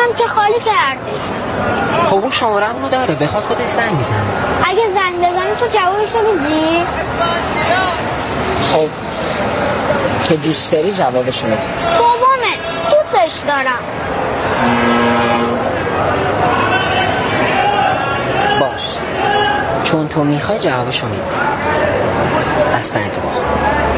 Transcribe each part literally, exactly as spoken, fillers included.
هم که خالی کردی. خب اون شماره‌مو داره، بخواد خودش زنگ میزنه. اگه زنگ بزنه تو جوابشو میدی؟ خب تو دوست داری جوابشو میدی؟ بابامه، دوستش دارم. باش، چون تو میخوای جوابشو میدی. دستنی تو باخت.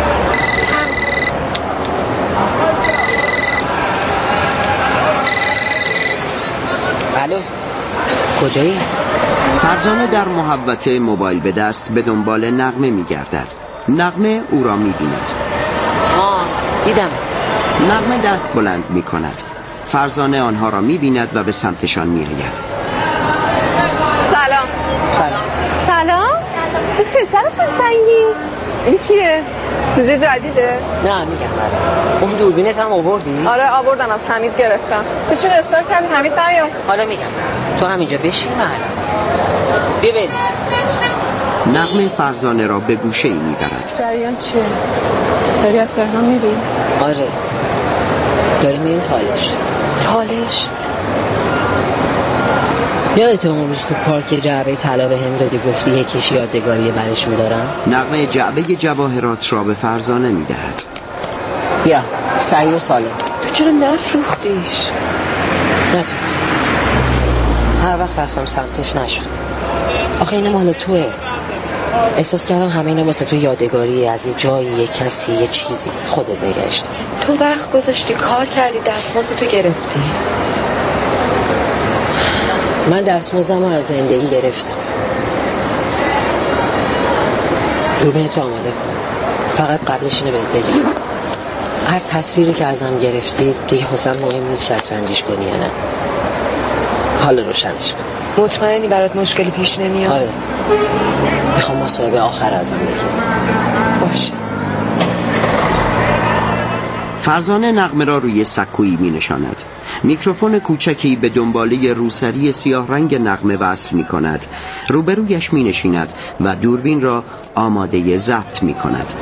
الو، کجایی؟ فرزانه در محوطه موبایل به دست به دنبال نغمه میگردد. نغمه او را میبیند. آه دیدم. نغمه دست بلند میکند. فرزانه آنها را میبیند و به سمتشان میآید. سلام. سلام. سلام. چه پسر قشنگی. این کیه؟ سوژه جدیده؟ نه میگم برای اون دوربینت هم آوردی؟ آره آوردم، از حمید گرفتم. تو چرا اصرار کردی حمید نیام؟ حالا میگم تو همینجا بشین محل بیا بریم. نغمه فرزانه را به گوشه ای میبرد. جریان چیه؟ داری از تهران میری؟ آره داریم میریم تالش. تالش؟ یادت اون روز تو پارک جعبه طلا به هم دادی گفتی یکیش یادگاری برش میدارم؟ نغمه جعبه جواهرات را به فرزانه میدهد. بیا سعی و سالم. تو چرا نفروختیش؟ نتونستم، هر وقت رفتم سمتش نشد. آخه این مال توه. احساس کردم همه اینا واسه تو یادگاری از یه جایی، یه کسی، یه چیزی. خودت نگهش دار. تو وقت گذاشتی کار کردی دستمزد تو گرفتی. من دستمزدمو از زندگی گرفتم. روبینتو آماده کن. فقط قبلش اینو بهت بگم، هر تصویری که ازم گرفتی دیگه حسن مهم نیست شطرنجیش کنی یا نه. حالا روشنش کن. مطمئنی برات مشکلی پیش نمیاد؟ آره میخوام مصاحبه آخر ازم بگیری. باشه. فرزانه نغمه را روی سکویی می نشاند. میکروفون کوچکی به دنباله روسری سیاه رنگ نغمه وصل می کند. روبرویش می نشیند و دوربین را آماده ضبط می کند.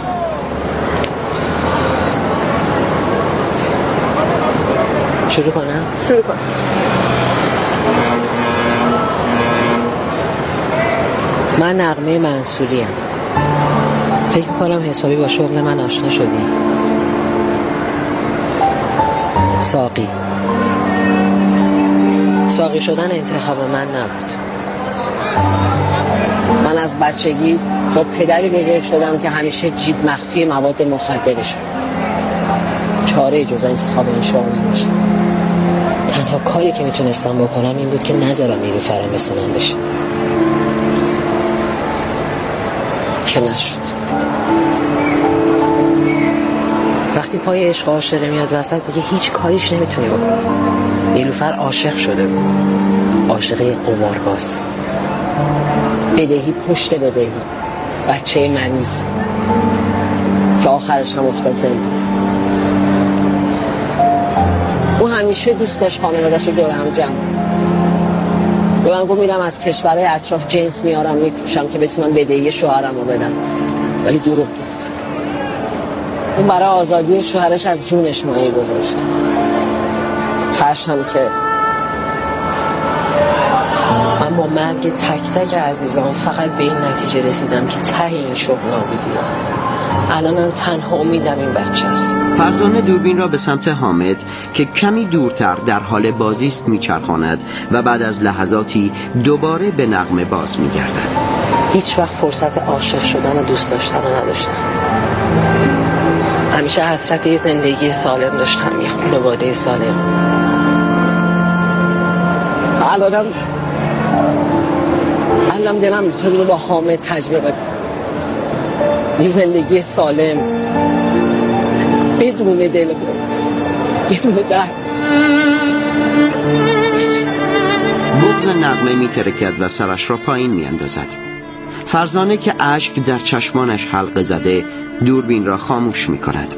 شروع کنم؟ شروع کن. من نغمه منصوریم. فکر کنم حسابی با شغل من آشنا شدی. ساقی ساقی شدن انتخاب من نبود. من از بچگی با پدری بزرگ شدم که همیشه جیب مخفی مواد مخدرش بود. چاره جز انتخاب این شغل نداشتم. تنها کاری که میتونستم بکنم این بود که نذارم نیلوفر مثل من بشه، که نشد. وقتی پای عشق عاشقی میاد وسط دیگه هیچ کاریش نمیتونی بکنی. نیلوفر عاشق شده بود، عاشقی قمارباز، بدهی پشت بدهی، بچه مریض که آخرش هم افتاد زندان. اون همیشه دوست داشت خانواده‌شو دور هم جمع. به من گفت میرم از کشورهای اطراف جنس میارم میفروشم که بتونم بدهی شوهرم رو بدم، ولی دروغ گفت. اون برای آزادی شوهرش از جونش مایه گذاشت. خرشم که من با مرگ تک تک عزیزان فقط به این نتیجه رسیدم که ته این شغل نابودیه. الانم تنها امیدم این بچه است. فرزانه دوربین را به سمت حامد که کمی دورتر در حال بازیست میچرخاند و بعد از لحظاتی دوباره به نغمه باز میگردد. هیچ وقت فرصت عاشق شدن و دوست داشتن رو نداشتم. همیشه حسرت یه زندگی سالم داشتم، یه خانواده سالم. الانم الانم دلم میخواد رو با حامد تجربه کنم. یه زندگی سالم بدون دل بدون درد. بغض نغمه میترکد و سرش را پایین میاندازد. فرزانه که اشک در چشمانش حلقه زده دوربین را خاموش میکند.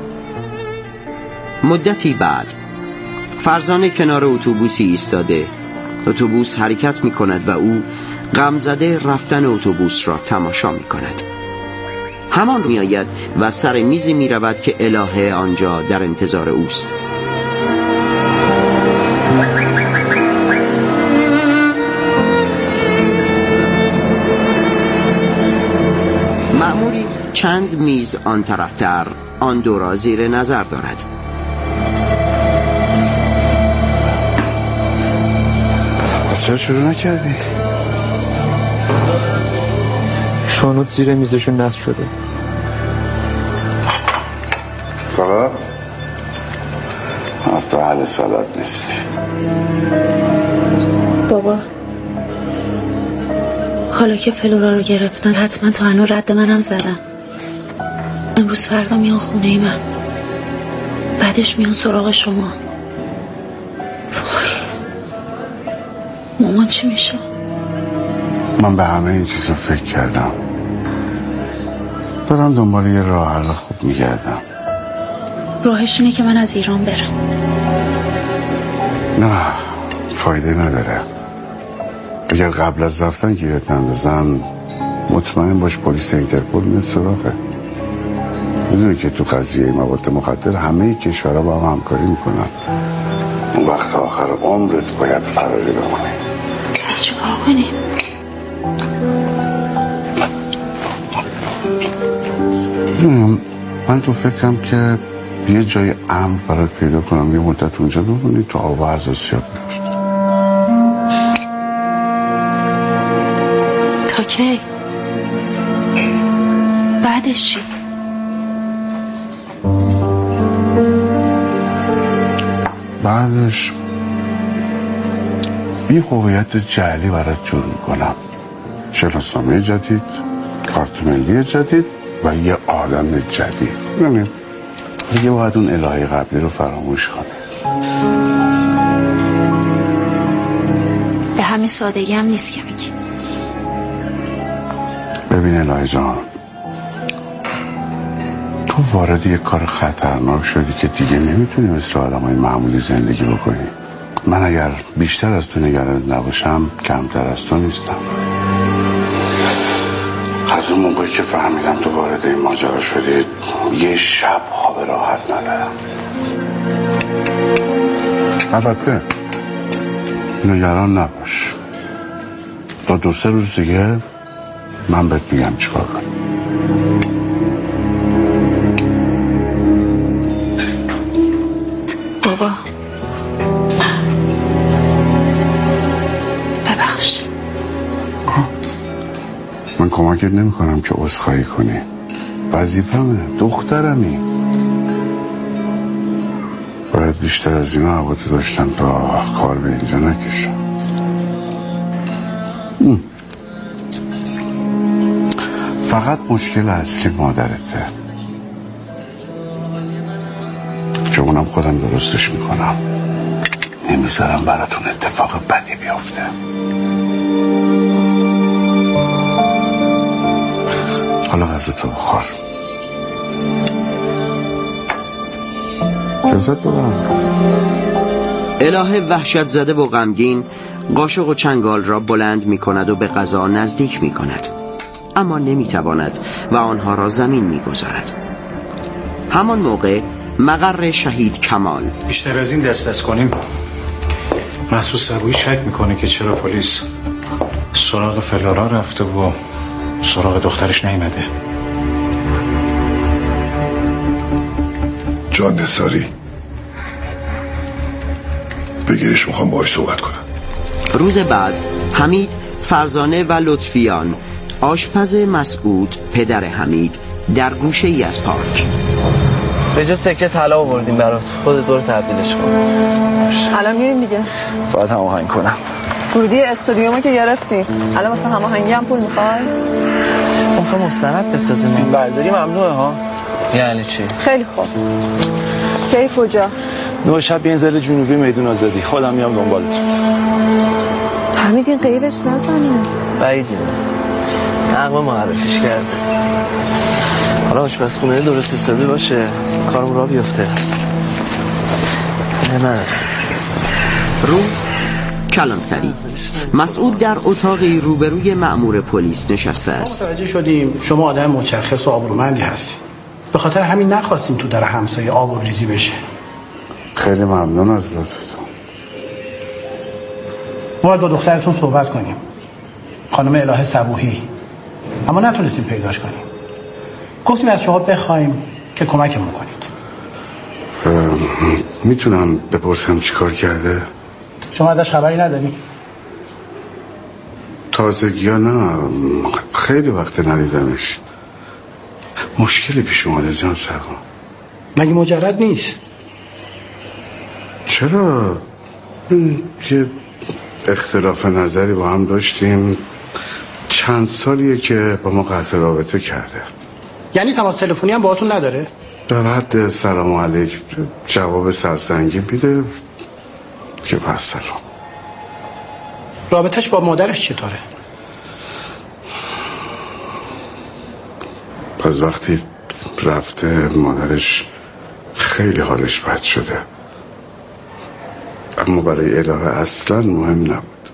مدتی بعد فرزانه کنار اتوبوسی ایستاده. اتوبوس حرکت میکند و او غمزده رفتن اتوبوس را تماشا میکند. همان میآید و سر میزی میرود که الهه آنجا در انتظار اوست. چند میز آن طرفتر آن دو را زیر نظر دارد. چرا شروع نکردی؟ شانوت زیر میزشون نصب شده. سلام؟ تو حل سالات نیستی. بابا حالا که فلورا رو گرفتن حتما تا هنو رد منم زدن. امروز فردا میان خونه ای من، بعدش میان سراغ شما. وای مامان چی میشه؟ من به همه این چیزا فکر کردم، دارم دنبال یه راه حل خوب میگردم. راهش اینه که من از ایران برم. نه فایده نداره. اگر قبل از رفتن گیرت نندازن مطمئن باش پلیس اینترپول میاد سراغه. میدونی که تو قضیه مواد مخدر همه کشورها با هم همکاری میکنن. اون وقت آخر عمرت باید فراری بمونی. پس چه کار کنیم؟ من تو فکرم که یه جای امن برات پیدا کنم، یه مدت اونجا بمونی تو آب و حساسیت نباشی. تا کی؟ بعدش چی؟ بعدش یه هویت جعلی برات جور میکنم، شناسنامه جدید، کارت ملی جدید و یه آدم جدید. یعنی دیگه باید اون الهه قبلی رو فراموش کنی. به همین سادگی هم نیست که میگی. ببین الهه جان، تو وارد یه کار خطرناک شدی که دیگه نمیتونی مثل آدمای معمولی زندگی بکنی. من اگر بیشتر از تو نگران نباشم کمتر از تو نیستم. از اون موقعی که فهمیدم تو وارد این ماجرا شدی یه شب خواب راحت ندارم. البته نگران نباش، تا دو سه روز دیگه من بهت میگم چیکار کنی. بابا ببخش. من کمکت نمی کنم که عذرخواهی کنی، وظیفمه، دخترمی. باید بیشتر از این حواطه داشتم تا کار به اینجا نکشم. فقط مشکل اصلی مادرته که اونم خودم درستش میکنم. نمیذارم براتون اتفاق بدی بیفته. حالا غذا تو بخور. لذت ببرم. الهه وحشت زده و غمگین قاشق و چنگال را بلند می کند و به غذا نزدیک می کند، اما نمی تواند و آنها را زمین می گذارد. همان موقع مقر شهید کمال. بیشتر از این دست دست کنیم محسوس سبویی شک میکنه که چرا پلیس سراغ فلورا رفته و سراغ دخترش نیامده. جان نثاری بگیرش، میخوام باهاش صحبت کنم. روز بعد حمید، فرزانه و لطفیان، آشپز مسعود پدر حمید، در گوشه ای از پارک. به جا سکه طلا آوردیم برات، خودت برو تبدیلش کن. الان میریم دیگه. باید هماهنگ کنم. ورودی استادیومو که گرفتیم، الان واسه هماهنگی هم پول میخوای؟ آخه مستند بسازیم. فیلم برداری ممنوعه ها. یعنی چی؟ خیلی خوب. کی کجا؟ نه شب بیاین زل جنوبی میدون آزادی، خودم میام دنبالتون. حمید این قیبش نزنه. بعیده، نقمه معرفیش کرده. حالا آشپزخونه درست حسابی باشه کارم را بیفته. نه روز کلانتری. مسعود در اتاقی روبروی مأمور پلیس نشسته است. متوجه شدیم شما آدم مشخص و آبرومندی هستید، به خاطر همین نخواستیم تو در همسایه آب و ریزی بشه. خیلی ممنون از لطفتون. ما باید با دخترتون صحبت کنیم، خانم الهه صبوحی، اما نتونستیم پیداش کنیم. گفتیم از شما بخوایم که کمکمون کنید. میتونم بپرسم چی کار کرده؟ شما ازش خبری نداری؟ تازگی ها نه، خیلی وقت ندیدمش. مشکلی پیش اومده جان سرما؟ مگه مجرد نیست؟ چرا؟ یه اختلاف نظری با هم داشتیم، چند سالیه که با ما قطع رابطه کرده. یعنی تماس تلفنی هم باهاتون نداره؟ در حد سلام علیک جواب سرسنگی میده که بس سلام. رابطش با مادرش چطوره؟ پس وقتی رفته مادرش خیلی حالش بد شده، اما برای الهه اصلا مهم نبود.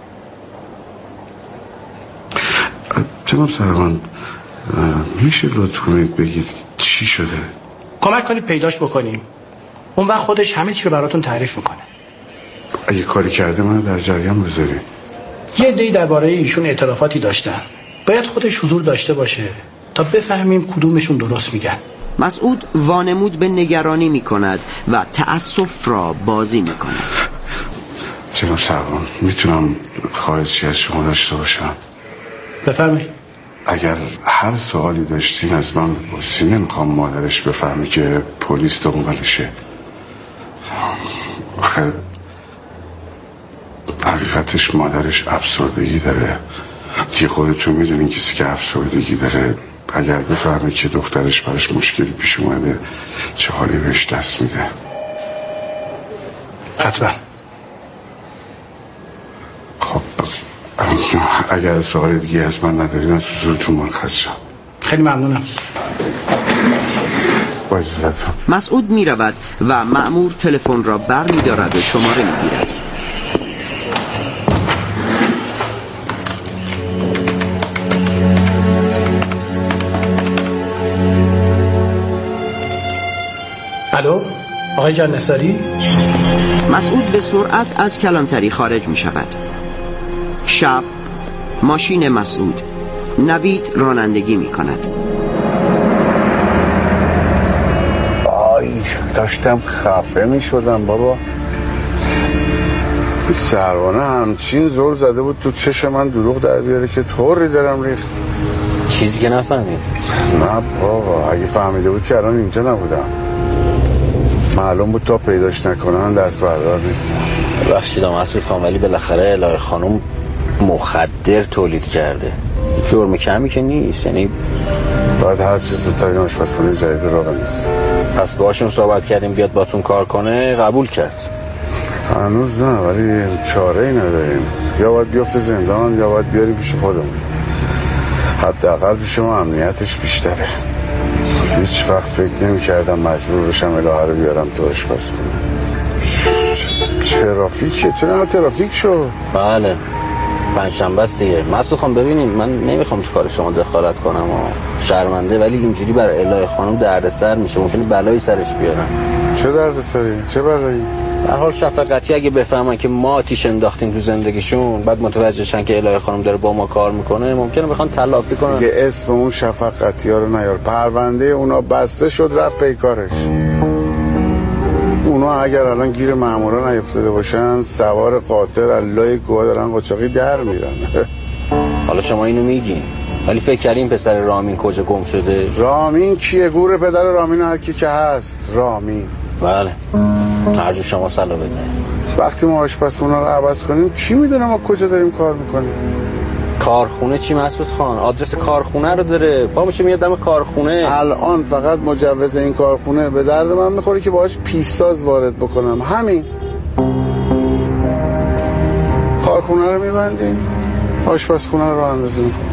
جناب سروان میشه لطف کنید بگید چی شده؟ کمک کنید پیداش بکنیم، اون وقت خودش همه چی رو براتون تعریف میکنه. اگه کاری کرده منو در جریان بذاری. یه عده‌ای درباره ایشون اعترافاتی داشتن، باید خودش حضور داشته باشه تا بفهمیم کدومشون درست میگن. مسعود وانمود به نگرانی میکند و تأسف را بازی میکند. جناب سروان میتونم خواهشی از شما داشته باشم؟ بفرمایید. اگر هر سوالی داشتین از من بپرسین، نمیخوام مادرش بفهمی که پلیس دنبالشه. آخه حقیقتش مادرش افسردگی داره. دیگه خودتون میدونین کسی که افسردگی داره اگر بفهمه که دخترش براش مشکلی پیش اومده چه حالی بهش دست میده. حتما. خب اگر سوال دیگه از من ندارین از حضورتون مرخص شم. خیلی ممنونم. با اجازهتون. مسعود می رود و مأمور تلفن را بر می دارد و شماره می گیرد. الو آقای جان نثاری؟ مسعود به سرعت از کلانتری خارج می شود. شب ماشین مسعود، نوید رانندگی می کند. آی داشتم خفه می شدم بابا. سروانه همچین زور زده بود تو چش من دروغ در بیاره که طوری دارم ریخت. چیزی که نفهمید؟ نه بابا، اگه فهمیده بود که الان اینجا نبودم. معلوم بود تا پیداش نکنن دست بردار نیستم. بخشید مسعود خان، ولی بالاخره الهه خانم مخدر تولید کرده، جرم کمی که نیست. یعنی باید هر چیز زودتر آشپزخونه جدید راه بندازیم. پس باهاشون صحبت کردیم بیاد باتون کار کنه، قبول کرد؟ هنوز نه، ولی چاره ای نداریم. یا باید بیافته زندان یا باید بیاری پیش خودمون. حداقل پیش ما امنیتش بیشتره. هیچ وقت فکر نمی کردم مجبور بشم الهه رو بیارم تو آشپزخونه. ترافیکه؟ چرا ترافیک شو؟ بله پنجشنبه است دیگه. مسعود خان ببینیم، من نمیخوام تو کار شما دخالت کنم و شرمنده، ولی اینجوری برای الهه خانم دردسر میشه، ممکنه بلایی سرش بیارن. چه دردسری؟ چه بلایی؟ در حال شفقتی اگه بفهمن که ما آتیش انداختیم تو زندگیشون، بعد متوجه شن که الهه خانم داره با ما کار میکنه، ممکنه بخوان تلافی کنن. دیگه اسم اون شفقتی ها رو نیار. پرونده اونا بسته شد، رفت پی کارش. اونا اگر الان گیر مامورا نیفتاده باشن، سوار قاطر الله گواه دارن قاچاقی در میرن. حالا شما اینو میگین، ولی فکر کردین پسر رامین کجا گم شده؟ رامین کیه؟ گور پدر رامین هر کی که هست. رامین بله، هر جو شما سلا بده. وقتی ما آشپزخونه رو عوض کنیم کی میدونه ما کجا داریم کار میکنیم؟ کارخونه چی مسعود خان؟ آدرس کارخونه رو داره، پا میشه میاد دم کارخونه. الان فقط مجوز این کارخونه به درد من میخوره که باهاش پیشساز وارد بکنم. همین. کارخونه رو میبندیم، آشپزخونه رو اندازه میکنیم.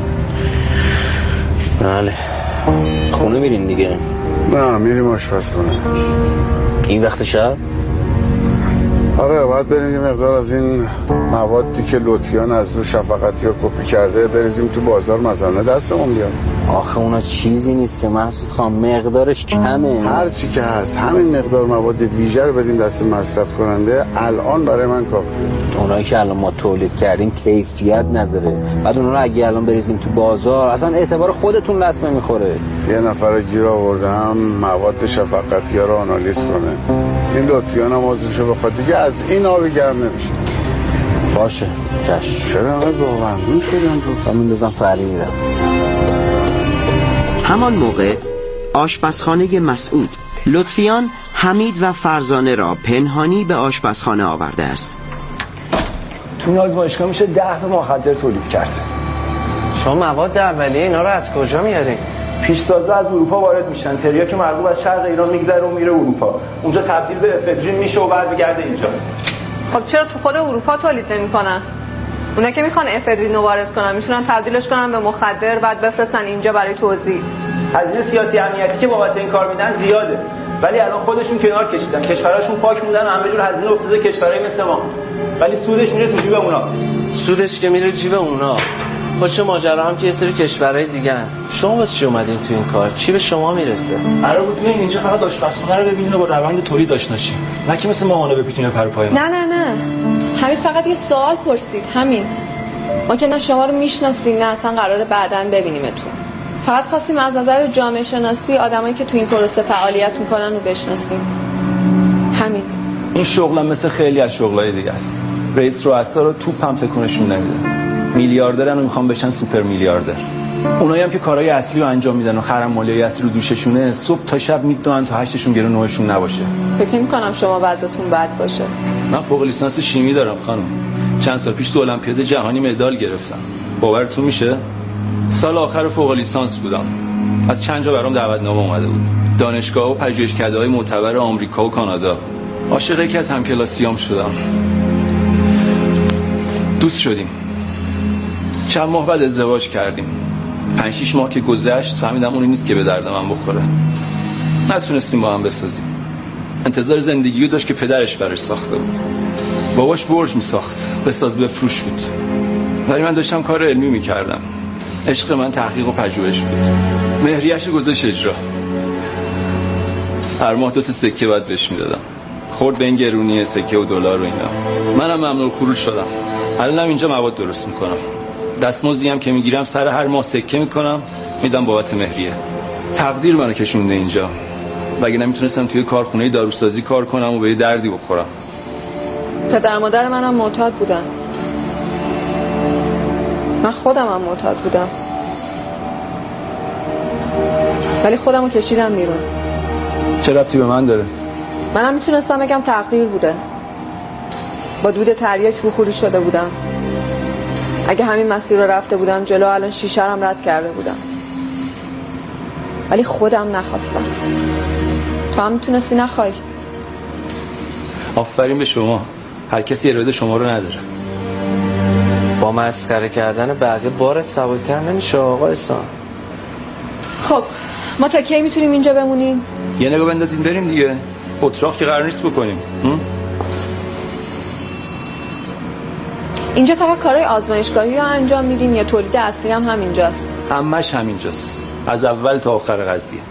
بله. خونه میرین دیگه؟ نه میریم آشپزخونه. این وقت شب؟ آره باید بریم یه مقدار از این موادی که لطفیان از رو شفقتی ها کپی کرده بریزیم تو بازار، مزنه دستمون بیاد. آخه اونا چیزی نیست که محسوس خواهم، مقدارش کمه. هر چی که هست همین مقدار مواد ویژه رو بدیم دست مصرف کننده الان برای من کافیه. اونایی که الان ما تولید کردیم کیفیت نداره، بعد اونا رو اگه الان بریزیم تو بازار اصلا اعتبار خودتون لطمه میخوره. یه نفر گیر آوردم مواد شفقتی ها رو آنالیز کنه، این لطفیان هم عضوشو بخواد دیگه از این آبی گرم نمیشه. باشه چشم. چرا انقدر واقعا نون شدن تو؟ من میندازم فری میرم. همان موقع آشپزخانه مسعود، لطفیان حمید و فرزانه را پنهانی به آشپزخانه آورده است. تو این آزمایشگاه میشه ده تا مخدر تولید کرد. شما مواد اولیه اینا رو از کجا میارین؟ پیشسازا از اروپا وارد میشن، تریاک مرغوب از شرق ایران میگذره و میره اروپا، اونجا تبدیل به افدرین میشه و برمیگرده اینجا. خب چرا تو خود اروپا تولید نمیکنن؟ اونا که میخوان افدرین رو وارد کنن میتونن تبدیلش کنن به مخدر بعد بفرستن اینجا برای توزیع. هزینه سیاسی امنیتی که بابت این کار میدن زیاده، ولی الان خودشون کنار کشیدن، کشوراشون پاک موندن و همه جور هزینه افتاده کشورای مثل ما، ولی سودش میره تو جیب اونا. سودش که میره جیب اونا. خوش ماجرا هم که یه سری کشورهای دیگه هن. شما واسه چی اومدین تو این کار؟ چی به شما میرسه؟ قرار بود بیاین اینجا فقط آشپزخونه رو ببینین و با روند تولید آشنا شین، نه که مثل ماهانه بپیچونه پر پای ما. نه نه نه همین فقط یه سوال پرسید، همین. ما که نه شما رو میشناسیم نه اصلا قراره بعداً ببینیمتون، فقط خواستیم از نظر جامعه شناسی آدمایی که تو این پروسه فعالیت میکنن رو بشناسیم، همین. این شغلم مثل خیلی از شغلای دیگه است، رئیس رؤسا رو توپ هم تکونشون نمیده، میلیاردرن و میخوان بشن سوپر میلیاردر. اونایی هم که کارهای اصلی رو انجام میدن و خرم مالیای اصلی رو دوششونه، صبح تا شب میدونن تا هشتشون گره نوعشون نباشه. فکر نمی‌کنم شما وضعتون بد باشه. من فوق لیسانس شیمی دارم خانم، چند سال پیش تو المپیاد جهانی مدال گرفتم. باورتون میشه؟ سال آخر فوق لیسانس بودم، از چند جا برام دعوتنامه اومده بود، دانشگاه و پژوهشکده‌های معتبر آمریکا و کانادا. عاشق یکی از همکلاسیام شدم، دوست شدیم، چند ماه بعد ازدواج کردیم. پنج شیش ماه که گذشت فهمیدم اونی نیست که به درد من بخوره، نتونستیم با هم بسازیم. انتظار زندگی رو داشت که پدرش براش ساخته بود، باباش برج میساخت، بساز بفروش بود، ولی من داشتم کار علمی میکردم. عشق من تحقیق و پژوهش بود. مهریه‌اش رو گذاشت اجرا، هر ماه دو تا سکه باید بهش میدادم، خورد به این گرونی سکه و دلار و اینا. منم ممنوع خروج شدم، الانم اینجا مواد درست میکنم، دستمزدی هم که میگیرم سر هر ماه سکه میکنم میدم بابت مهریه. تقدیر منو کشونده اینجا، وگه نمیتونستم توی کارخونه داروسازی کار کنم و به دردی بخورم. پدر مادر منم معتاد بودن، من خودم هم معتاد بودم، ولی خودم رو کشیدم بیرون. چه ربطی به من داره؟ منم میتونستم بگم تقدیر بوده، با دود تریاک روخوری شده بودم. اگه همین مسیر رو رفته بودم جلو الان شیشه هم رد کرده بودم، ولی خودم نخواستم. تو هم میتونستی نخوای. آفرین به شما، هر کسی اراده شما رو نداره. با مسخره کردن بقیه بارت سبک‌تر نمیشه آقا احسان؟ خب ما تا کی میتونیم اینجا بمونیم؟ یه نگاه بندازین بریم دیگه، اتراق که قرار نیست بکنیم. اینجا فقط کارهای آزمایشگاهی رو انجام میدین یا تولید اصلی هم همینجاست؟ همش همینجاست، از اول تا آخر قضیه.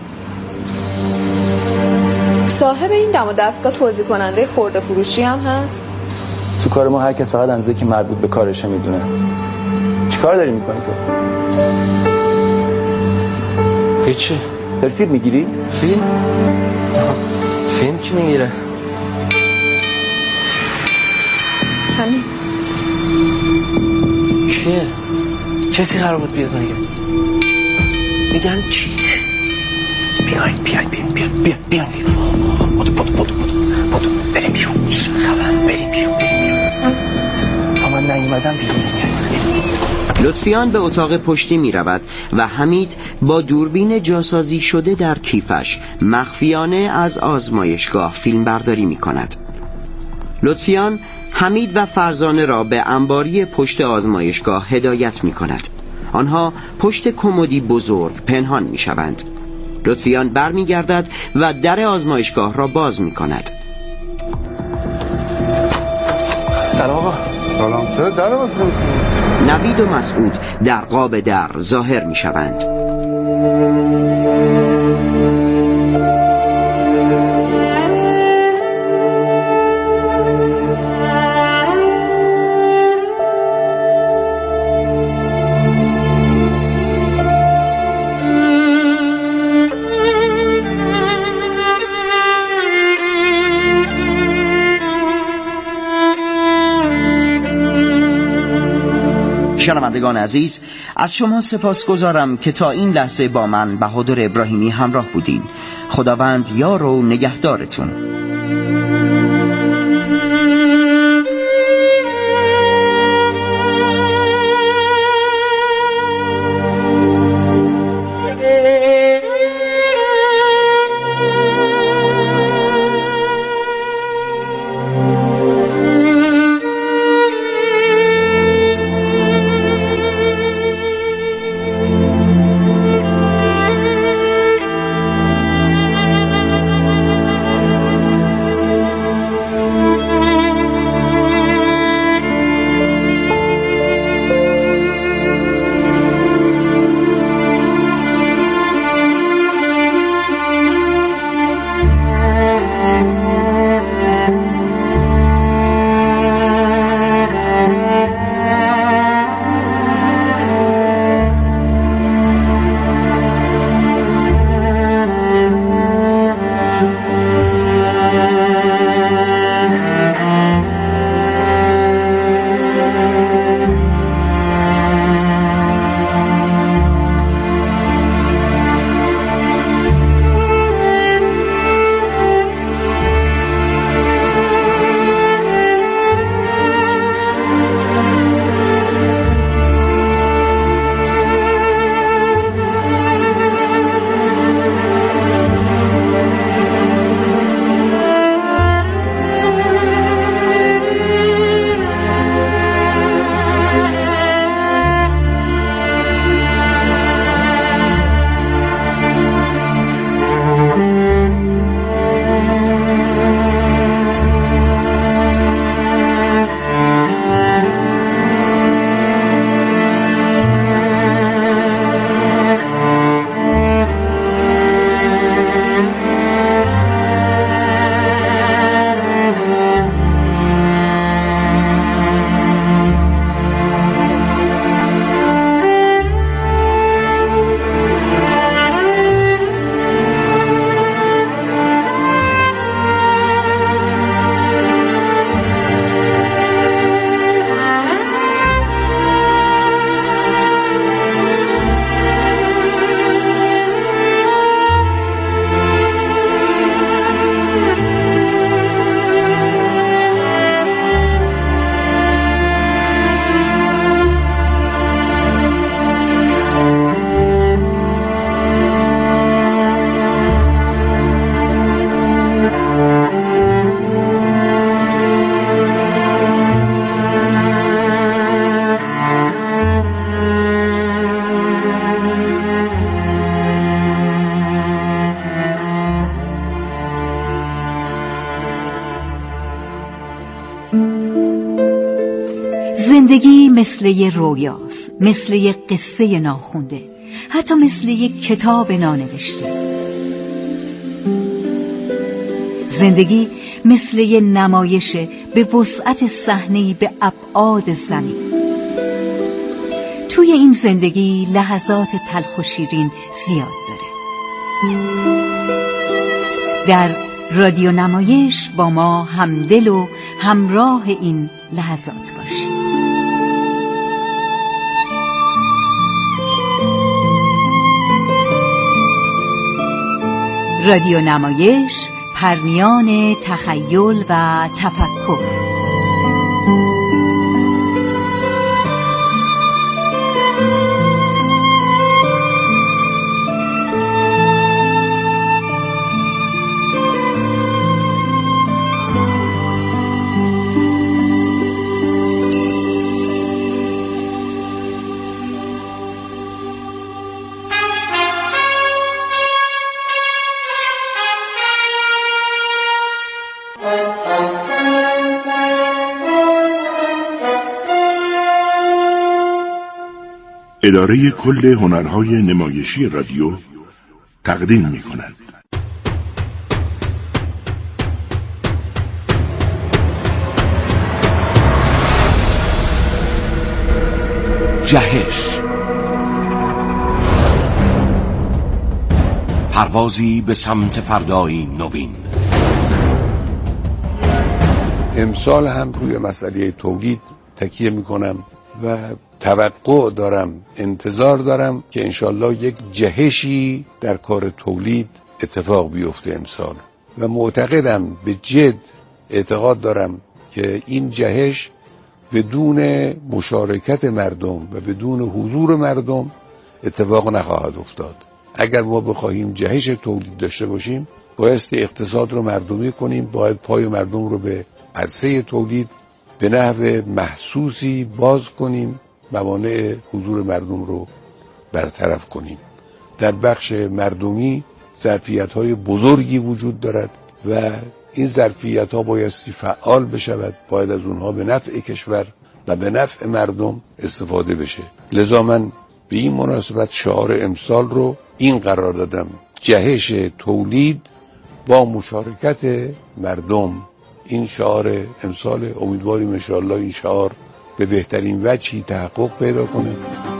صاحب این دم و دستگاه توزیع کننده خرده فروشی هم هست؟ تو کار ما هر کس فقط اندازه که مربوط به کارشه میدونه. چی کار داری میکنی تو؟ هیچی. در فیلم میگیری؟ فیلم؟ فیلم کی میگیره؟ همین. کیه؟ کسی قرار بود بیاد مگه؟ میگن چی؟ بیاین بیاین بیاین بیاین بیاین بیاین بودو بودو بودو بودو بریم بیرون. چه خبر؟ بریم بیرون بریم بیرون تا من نیومدم بیرون نمیاد. لطفیان به اتاق پشتی می رود و حمید با دوربین جاسازی شده در کیفش مخفیانه از آزمایشگاه فیلم برداری می کند. لطفیان حمید و فرزانه را به انباری پشت آزمایشگاه هدایت می کند. آنها پشت کمدی بزرگ پنهان می شوند. لطفیان بر می گردد و در آزمایشگاه را باز می کند. سلام آقا. سلام. چرا در واسه نوید و مسعود در قاب در ظاهر می شوند. شنوندگان عزیز، از شما سپاسگزارم که تا این لحظه با من بهادر ابراهیمی همراه بودین. خداوند یار و نگهدارتون. زندگی مثل یه رویاست، مثل یه قصه ناخونده، حتی مثل یه کتاب نانوشته. زندگی مثل یه نمایشه به وسعت صحنه‌ای به ابعاد زمین. توی این زندگی لحظات تلخ و شیرین زیاد داره. در رادیو نمایش با ما همدل و همراه این لحظات باشید. رادیو نمایش، پرنیان تخیل و تفکر. اداره کل هنرهای نمایشی رادیو تقدیم می کند. جهش، پروازی به سمت فردایی نوین. امسال هم روی مسئله تولید تکیه میکنم و توقع دارم، انتظار دارم که انشالله یک جهشی در کار تولید اتفاق بیفته امسال و معتقدم، به جد اعتقاد دارم که این جهش بدون مشارکت مردم و بدون حضور مردم اتفاق نخواهد افتاد. اگر ما بخواهیم جهش تولید داشته باشیم، بایستی اقتصاد رو مردمی کنیم، باید پای مردم رو به عرصه تولید به نحو محسوسی باز کنیم، موانع حضور مردم رو برطرف کنیم. در بخش مردمی ظرفیت‌های بزرگی وجود دارد و این ظرفیت‌ها بایستی فعال بشود، باید از اونها به نفع کشور و به نفع مردم استفاده بشه. لذا من به این مناسبت شعار امسال رو این قرار دادم: جهش تولید با مشارکت مردم. این شعار امسال، امیدواریم ان شاء الله این شعار به بهترین وجهی تحقق پیدا کنه.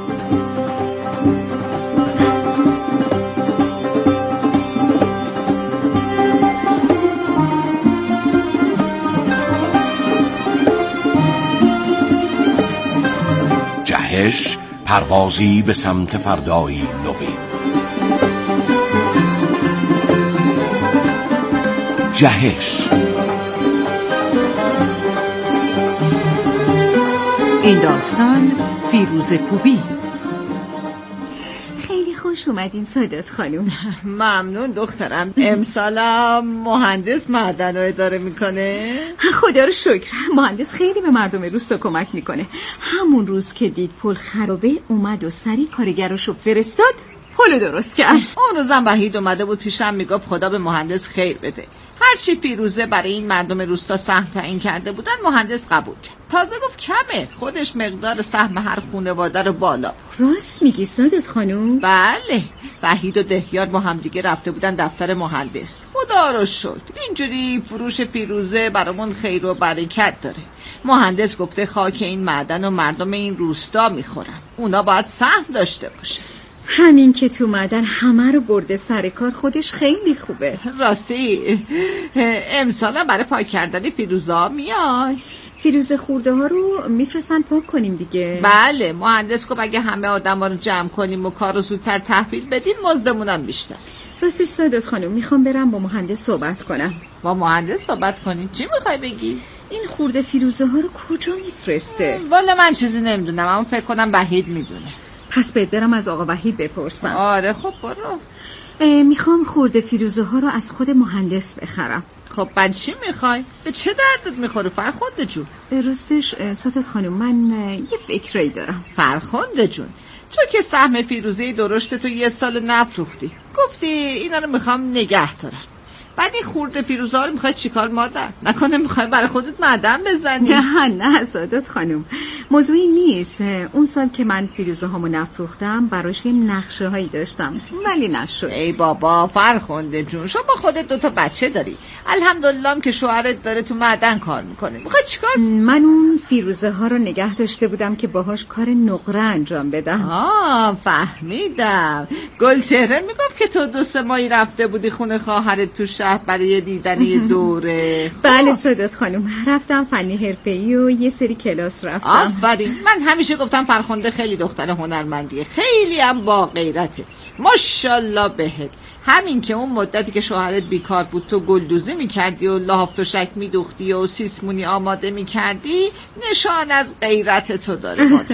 جهش، پروازی به سمت فردایی نوین. جهش. این داستان فیروزه کوبی. خیلی خوش اومدین سادات خانم. ممنون دخترم. امسالم مهندس معدن رو اداره میکنه. خدا رو شکر. مهندس خیلی به مردم روستا کمک میکنه. همون روز که دید پل خرابه اومد و سریع کارگراشو فرستاد پلو درست کرد. اون روزم وحید اومده بود پیشم میگفت خدا به مهندس خیر بده. هرچی فیروزه برای این مردم روستا سهم تعیین کرده بودن مهندس قبول کرد. تازه گفت کمه، خودش مقدار سهم هر خانواده رو بالا. راست میگی سادات خانم؟ بله، وحید و دهیار با هم دیگه رفته بودن دفتر مهندس. خدا رو شکر اینجوری فروش فیروزه برامون خیر و برکت داره. مهندس گفته خاک این معدن و مردم این روستا میخورن، اونا باید سهم داشته باشه. همین که تو معدن همه رو برده سر کار خودش خیلی خوبه. راستی امسال برای پاک کردن فیروزه ها میای؟ فیروزه خورده ها رو میفرستن پاک کنیم دیگه. بله، مهندس گفت اگه همه آدم ها رو جمع کنیم و کار رو زودتر تحویل بدیم مزدمونم بیشتر. راستش سادات خانم میخوام برم با مهندس صحبت کنم. با مهندس صحبت کنی؟ چی میخوای بگی؟ این خورده فیروزه ها رو کجا میفرسته؟ والا من چیزی نمیدونم، اما فکر کنم وحید میدونه. پس بهت برم از آقا وحید بپرسم. آره خب برو. میخوام خورده فیروزه ها رو از خود مهندس بخرم. خب بعد چی میخوای؟ به چه دردت میخوره فرخنده جون؟ راستش سادات خانم من یه فکری دارم. فرخنده جون، تو که سهم فیروزه درشت تو یه سال نفروختی، گفتی اینا رو میخوام نگه دارم، بعد این خورده فیروزه ها رو میخوای چیکار مادر؟ نکنه میخوای برای خودت معدن بزنی؟ نه نه سادات خانم، موضوعی نیست. اون سال که من فیروزه هامو نفروختم براش یه نقشه هایی داشتم ولی نشد. ای بابا فرخنده جون، شما خودت دوتا بچه داری، الحمدلله هم که شوهرت داره تو معدن کار میکنه، میخوای چیکار؟ من اون فیروزه ها رو نگه داشته بودم که باهاش کار نقره انجام بدم. آه فهمیدم. گلچهره میگفت که تو دو سه ماهی رفته بودی خونه خواهرت تو شهر برای دیدن یه دوره. بله سادات خانم، رفتم فنی حرفه‌ای و یه سری کلاس رفتم. آفرین. من همیشه گفتم فرخنده خیلی دختر هنرمندیه، خیلی هم با غیرته، ماشاءالله بهت. همین که اون مدتی که شوهرت بیکار بود تو گلدوزی میکردی و لحاف تشک میدوختی و سیسمونی آماده میکردی، نشان از غیرت تو داره مادر.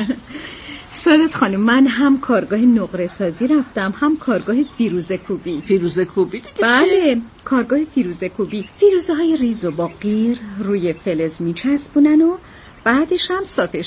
سادات خانم من هم کارگاه نقره سازی رفتم هم کارگاه فیروزه کوبی. فیروزه کوبی دیگه؟ بله، کارگاه فیروزه کوبی. فیروزه های ریز و با قیر روی فلز میچسبونن و بعدش هم صافش